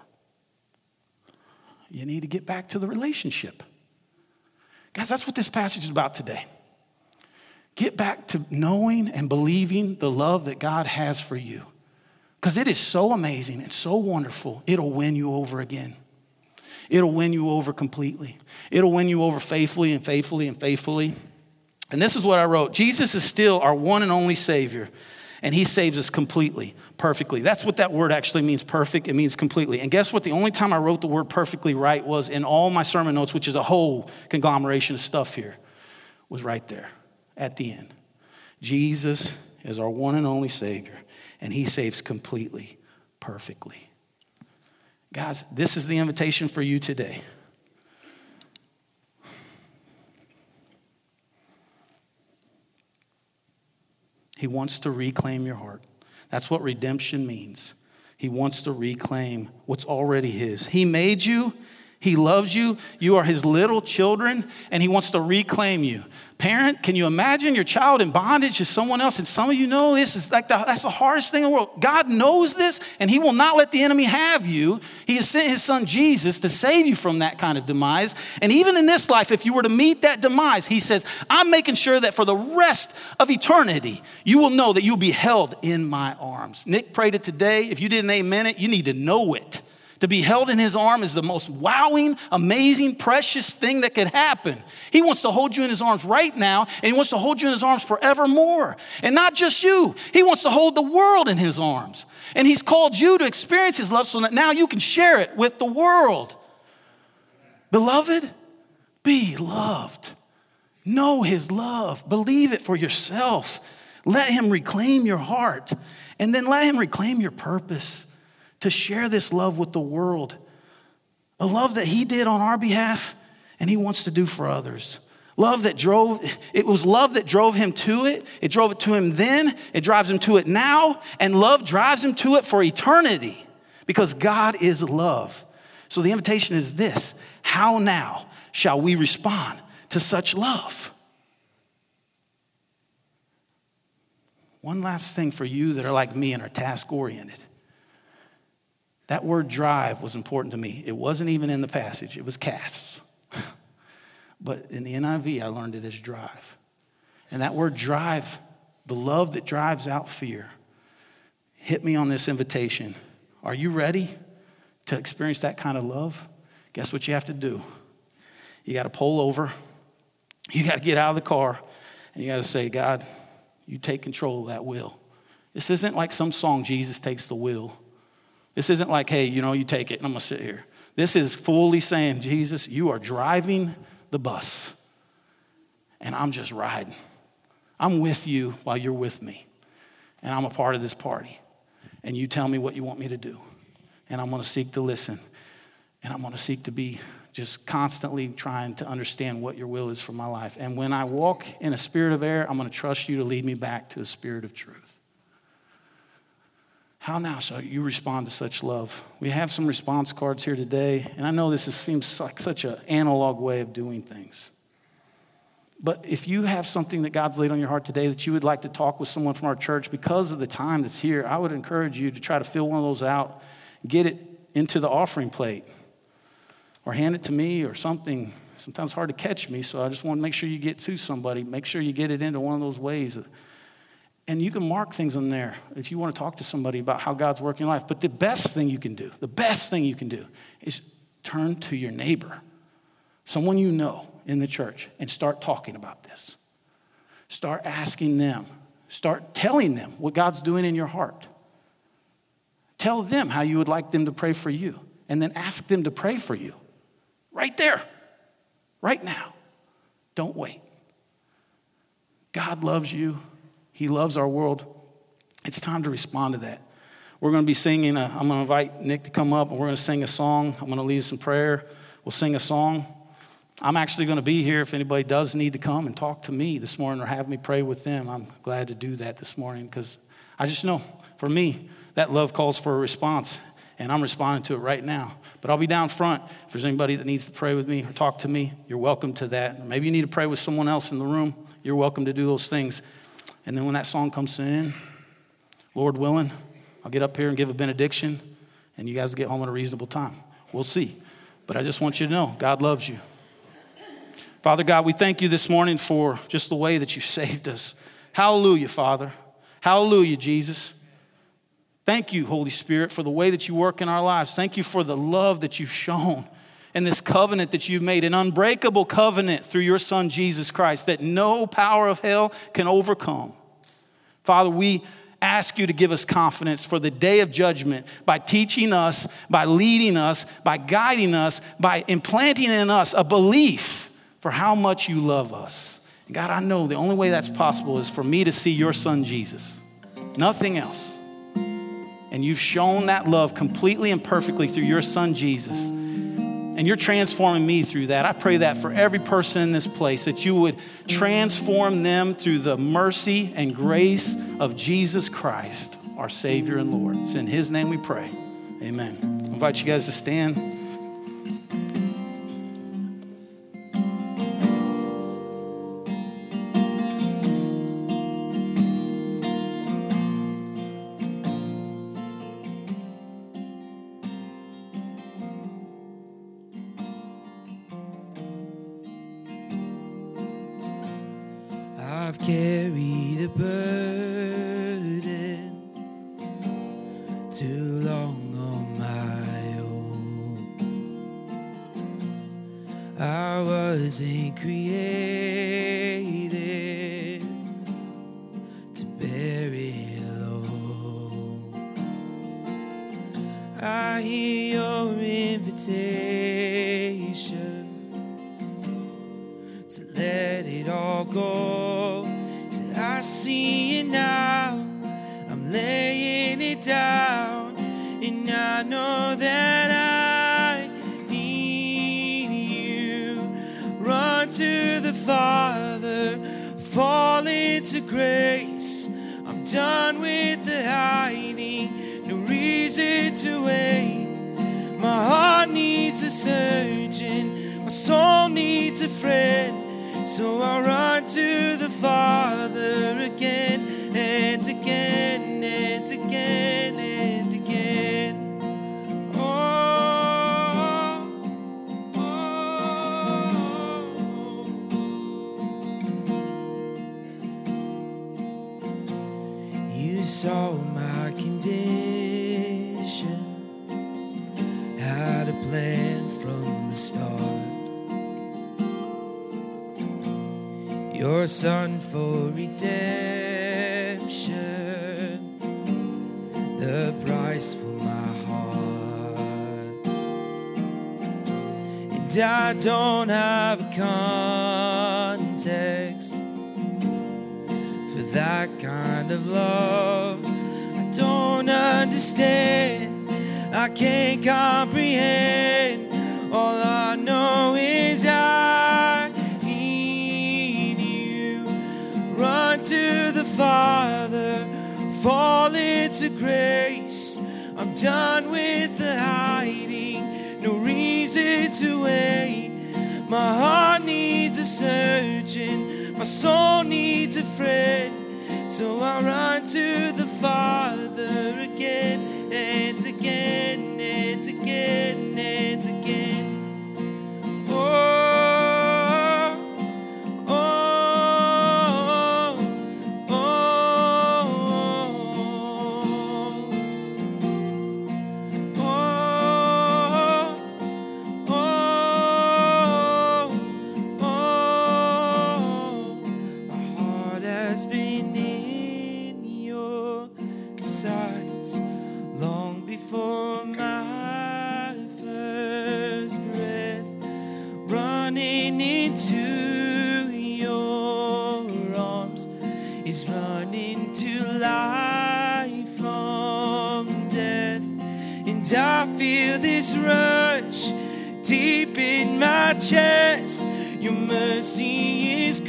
You need to get back to the relationship. Guys, that's what this passage is about today. Get back to knowing and believing the love that God has for you. Because it is so amazing and so wonderful, it'll win you over again. It'll win you over completely. It'll win you over faithfully and faithfully and faithfully. And this is what I wrote. Jesus is still our one and only Savior, and he saves us completely, perfectly. That's what that word actually means, perfect. It means completely. And guess what? The only time I wrote the word perfectly right was in all my sermon notes, which is a whole conglomeration of stuff here, was right there. At the end, Jesus is our one and only Savior, and he saves completely, perfectly. Guys, this is the invitation for you today. He wants to reclaim your heart. That's what redemption means. He wants to reclaim what's already his. He made you. He loves you. You are his little children, and he wants to reclaim you. Parent, can you imagine your child in bondage to someone else? And some of you know this is like the, that's the hardest thing in the world. God knows this, and he will not let the enemy have you. He has sent his son Jesus to save you from that kind of demise. And even in this life, if you were to meet that demise, he says, I'm making sure that for the rest of eternity, you will know that you'll be held in my arms. Nick prayed it today. If you didn't amen it, you need to know it. To be held in his arm is the most wowing, amazing, precious thing that could happen. He wants to hold you in his arms right now, and he wants to hold you in his arms forevermore. And not just you. He wants to hold the world in his arms. And he's called you to experience his love so that now you can share it with the world. Beloved, be loved. Know his love. Believe it for yourself. Let him reclaim your heart. And then let him reclaim your purpose. To share this love with the world. A love that he did on our behalf and he wants to do for others. Love that drove, it was love that drove him to it. It drove it to him then. It drives him to it now. And love drives him to it for eternity because God is love. So the invitation is this. How now shall we respond to such love? One last thing for you that are like me and are task-oriented. That word drive was important to me. It wasn't even in the passage. It was casts. But in the N I V, I learned it as drive. And that word drive, the love that drives out fear, hit me on this invitation. Are you ready to experience that kind of love? Guess what you have to do? You got to pull over. You got to get out of the car. And you got to say, God, you take control of that wheel. This isn't like some song, Jesus takes the wheel. This isn't like, hey, you know, you take it and I'm going to sit here. This is fully saying, Jesus, you are driving the bus. and I'm just riding. I'm with you while you're with me, and I'm a part of this party. And you tell me what you want me to do, and I'm going to seek to listen, and I'm going to seek to be just constantly trying to understand what your will is for my life. And when I walk in a spirit of error, I'm going to trust you to lead me back to the spirit of truth. How now shall you respond to such love? We have some response cards here today, and I know this is, seems like such an analog way of doing things. But if you have something that God's laid on your heart today that you would like to talk with someone from our church because of the time that's here, I would encourage you to try to fill one of those out, get it into the offering plate, or hand it to me or something. Sometimes it's hard to catch me, so I just want to make sure you get to somebody. Make sure you get it into one of those ways. And you can mark things on there if you want to talk to somebody about how God's working in life. But the best thing you can do, the best thing you can do is turn to your neighbor, someone you know in the church, and start talking about this. Start asking them. Start telling them what God's doing in your heart. Tell them how you would like them to pray for you, and then ask them to pray for you. Right there, right now. Don't wait. God loves you. He loves our world. It's time to respond to that. We're going to be singing. A, I'm going to invite Nick to come up, and we're going to sing a song. I'm going to lead us in prayer. We'll sing a song. I'm actually going to be here if anybody does need to come and talk to me this morning or have me pray with them. I'm glad to do that this morning because I just know, for me, that love calls for a response, and I'm responding to it right now. But I'll be down front. If there's anybody that needs to pray with me or talk to me, you're welcome to that. Maybe you need to pray with someone else in the room. You're welcome to do those things. And then when that song comes in, Lord willing, I'll get up here and give a benediction, and you guys get home at a reasonable time. We'll see. But I just want you to know, God loves you. Father God, we thank you this morning for just the way that you saved us. Hallelujah, Father. Hallelujah, Jesus. Thank you, Holy Spirit, for the way that you work in our lives. Thank you for the love that you've shown and this covenant that you've made, an unbreakable covenant through your Son, Jesus Christ, that no power of hell can overcome. Father, we ask you to give us confidence for the day of judgment by teaching us, by leading us, by guiding us, by implanting in us a belief for how much you love us. And God, I know the only way that's possible is for me to see your Son, Jesus. Nothing else. And you've shown that love completely and perfectly through your Son, Jesus. And you're transforming me through that. I pray that for every person in this place, that you would transform them through the mercy and grace of Jesus Christ, our Savior and Lord. It's in his name we pray. Amen. I invite you guys to stand. I've carried a burden too long on my own. I wasn't created to bear it alone. I hear your invitation to let it all go. I see it now, I'm laying it down, and I know that I need you. Run to the Father, fall into grace. I'm done with the hiding, no reason to wait. My heart needs a surgeon, my soul needs a friend. So I run to the Father again and again and again and again. Oh, oh. You saw my condition, had a plan from the start. Your Son for redemption, the price for my heart. And I don't have a context thanks for that kind of love. I don't understand, I can't comprehend. All I know is I need you. Run to the Father, fall into grace. I'm done with the hiding, no reason to wait. My heart needs a surgeon, my soul needs a friend. So I run to the Father again and again and again and again. Oh, oh, oh, oh, oh, oh. My heart has been in your sight long before my first breath. Running into your arms is running to life from death. And I feel this rush deep in my chest. Your mercy is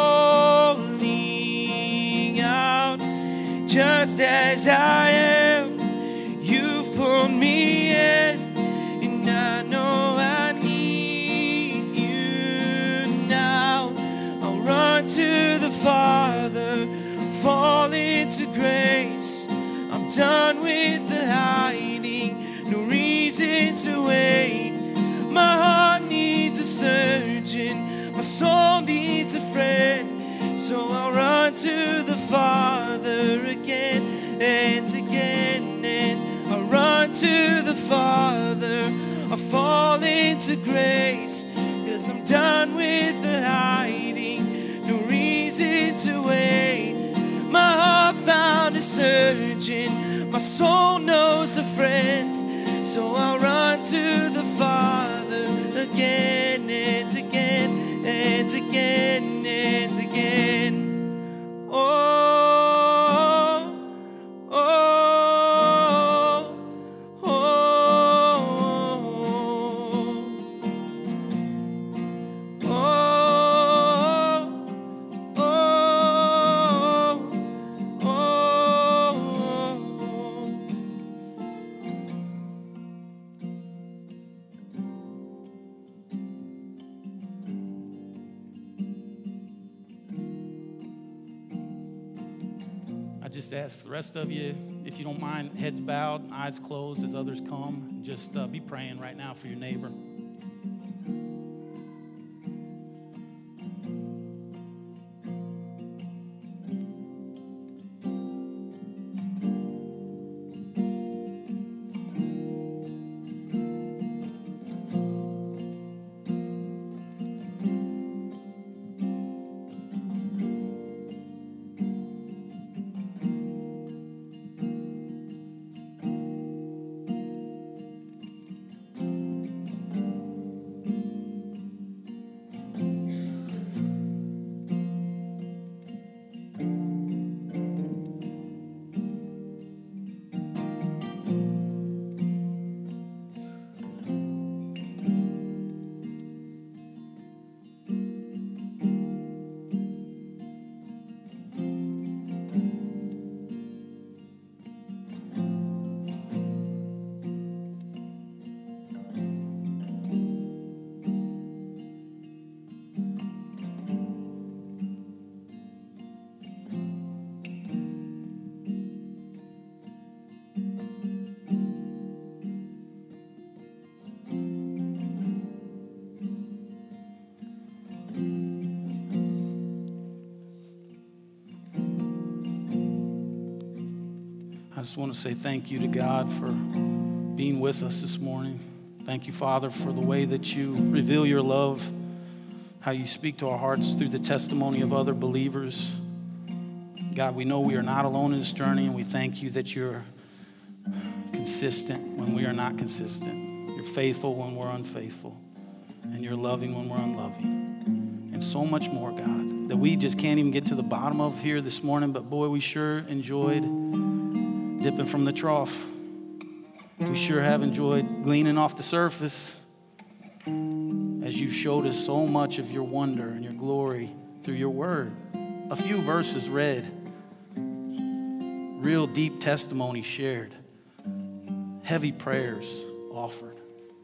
calling out. Just as I am, you've pulled me in, and I know I need you now. I'll run to the Father, fall into grace. I'm done with the hiding, no reason to wait. My heart needs a surgeon, my soul needs a friend. So I'll run to the Father again and again, and I'll run to the Father. I fall into grace, 'cause I'm done with the hiding, no reason to wait. My heart found a surgeon, my soul knows a friend. So I'll run to the Father again and again and again and again. Oh, oh, oh, oh, oh, oh, I just ask the rest of you, if you don't mind, heads bowed, eyes closed as others come. Just uh, be praying right now for your neighbor. I just want to say thank you to God for being with us this morning. Thank you, Father, for the way that you reveal your love, how you speak to our hearts through the testimony of other believers. God, we know we are not alone in this journey, and we thank you that you're consistent when we are not consistent. You're faithful when we're unfaithful, and you're loving when we're unloving. and so much more, God, that we just can't even get to the bottom of here this morning. But boy, we sure enjoyed dipping from the trough. We sure have enjoyed gleaning off the surface as you showed us so much of your wonder and your glory through your word. A few verses read, real deep testimony shared, heavy prayers offered.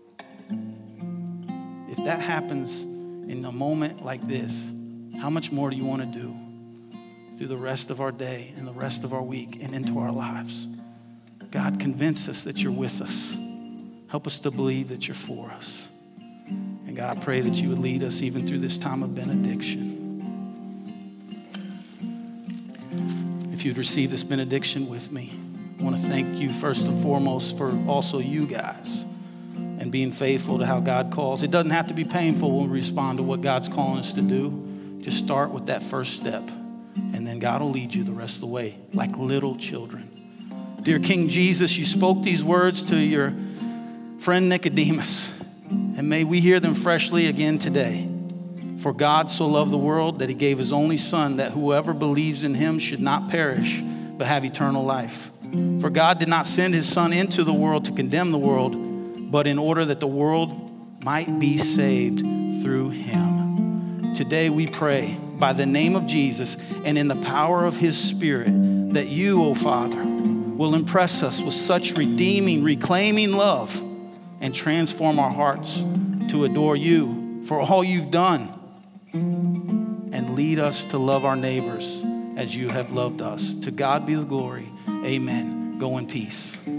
If that happens in a moment like this, how much more do you want to do through the rest of our day and the rest of our week and into our lives? God, convince us that you're with us. Help us to believe that you're for us. And God, I pray that you would lead us even through this time of benediction. If you'd receive this benediction with me, I want to thank you first and foremost for also you guys and being faithful to how God calls. It doesn't have to be painful when we respond to what God's calling us to do. Just start with that first step, and then God will lead you the rest of the way like little children. Dear King Jesus, you spoke these words to your friend Nicodemus, and may we hear them freshly again today. For God so loved the world that he gave his only son, that whoever believes in him should not perish, but have eternal life. For God did not send his son into the world to condemn the world, but in order that the world might be saved through him. Today we pray by the name of Jesus and in the power of his Spirit that you, O Father, will impress us with such redeeming, reclaiming love and transform our hearts to adore you for all you've done, and lead us to love our neighbors as you have loved us. To God be the glory. Amen. Go in peace.